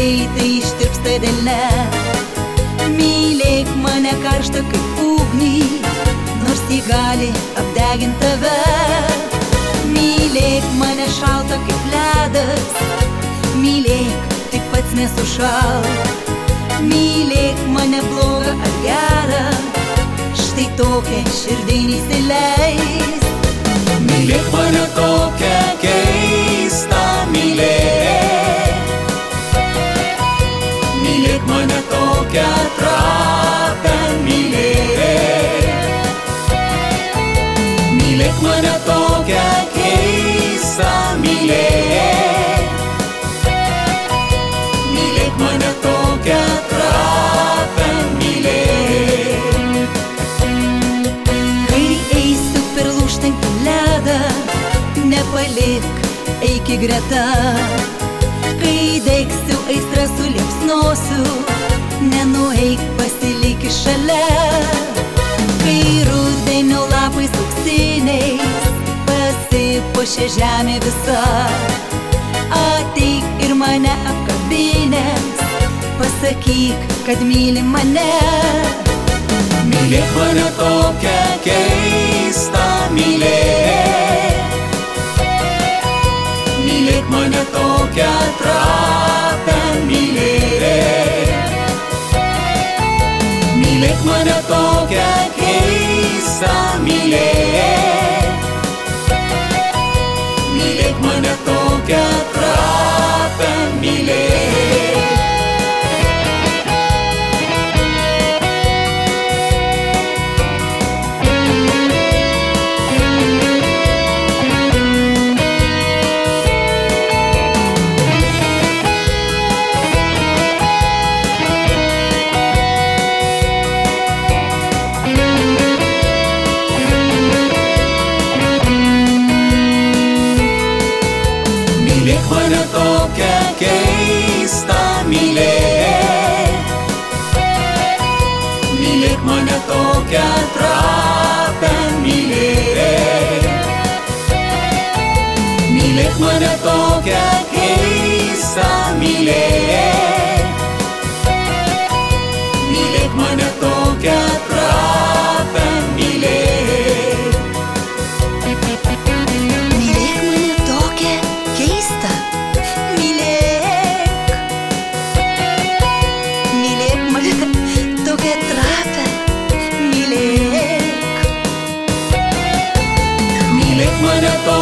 greitai ištirpsta delne. Mylėk mane karštą kaip ugnį, nors ji gali apdegint tave. Mylėk mane šaltą kaip ledas, mylėk, tik pats nesušalk. Mylėk mane blogą ar gerą, štai tokia širdį neįsileis. Mylėk mane tokią keistą, mylėk. Mylėk mane tokią trapę, mylėk. Mylėk mane tokią keistą, mylėk. Mylėk mane tokią trapę, mylėk. Kai eisiu per lūžtantį ledą, nepalik, eik į greta. Kai degsiu aistrą suliepsnosiu, nenueik, pasilik šalia. Kai rudenio lapais auksiniais pasipuošia žemė visa, ateik ir mane apkabinęs, pasakyk, kad myli mane. Mylėk mane tokią keistą, mylėk. Mylėk mane tokią trapę, mylėk. Mylėk mane tokią keistą, mylėk. Mylėk mane tokią trapę, mylėk. Mylėk mane tokią keistą, mylėk. Mylėk mane tokią trapę, mylėk. Mylėk mane tokią keistą, mylėk. Mylėk mane tokią trapę, mylėk. Mylėk mane tokią keistą, mylėk. Mylėk mane tokią trapę, mylėk. Mylėk mane